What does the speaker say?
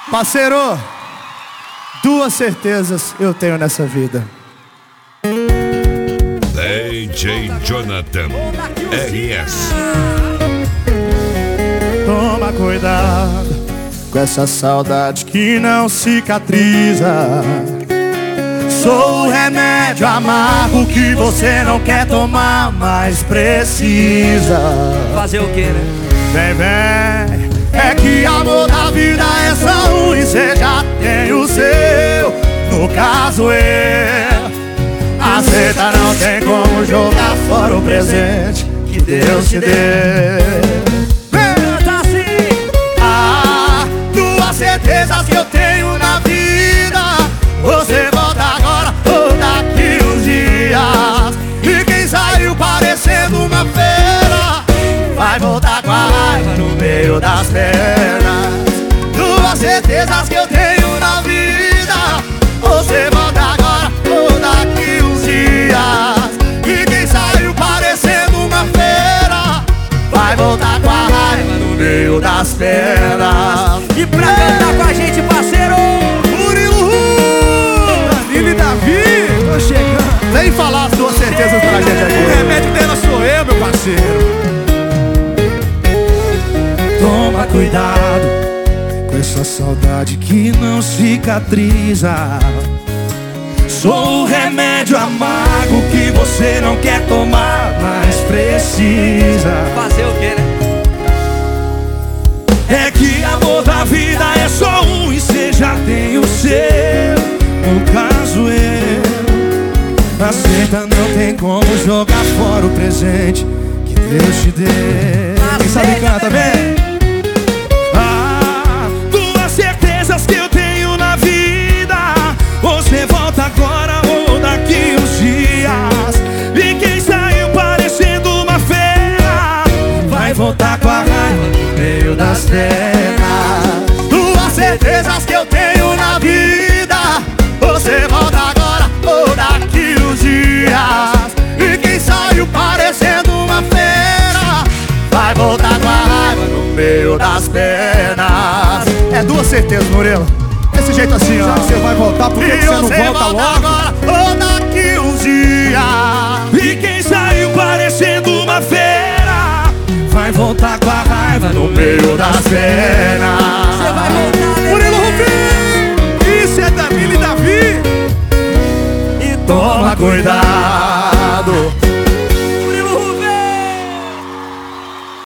Parceiro, duas certezas eu tenho nessa vida. DJ Jonathan RS. Toma cuidado com essa saudade que não cicatriza. Sou o remédio amargo que você não quer tomar, mas precisa. Fazer o quê, né? Vem, vem. É que amor da vida é só um e cê já tem o seu. No caso eu. Aceita, não tem como jogar fora o presente que Deus te deu. Tá assim. Ah, duas certezas que eu tenho na vida. Você volta agora ou daqui uns dias. E quem saiu parecendo uma feira vai voltar com a raiva no meio das pernas. Duas certezas que eu tenho na vida. Você volta agora ou daqui uns dias. E quem saiu parecendo uma feira vai voltar com a raiva no meio das pernas. E pra cantar com a gente, parceiro, Murilo, Danilo e Davi, tô chegando. Vem falar as duas certezas pra gente aqui. O remédio dela sou eu, meu parceiro. Toma cuidado com essa saudade que não cicatriza. Sou o remédio amargo que você não quer tomar, mas precisa. fazer o quê, né? É que amor da vida é só um e cê já tem o seu. No caso eu. Aceita, não tem como jogar fora o presente que Deus te deu. Quem sabe canta, vem. Ah, duas certezas que eu tenho na vida. Você volta agora ou daqui uns dias. E quem saiu parecendo uma feira vai voltar com a raiva no meio das pernas. Duas certezas que eu tenho na vida. Você volta agora ou daqui uns dias. E quem saiu parecendo uma feira vai voltar com a raiva no meio das pernas. É duas certezas, Murilo. Desse jeito assim, ó. Já que você vai voltar, por que E você não você volta logo? agora ou daqui uns dias. E quem saiu parecendo uma feira vai voltar com a raiva no meio das pernas. Você vai voltar, né? Murilo Rufim, Isso é Danilo e Davi. toma cuidado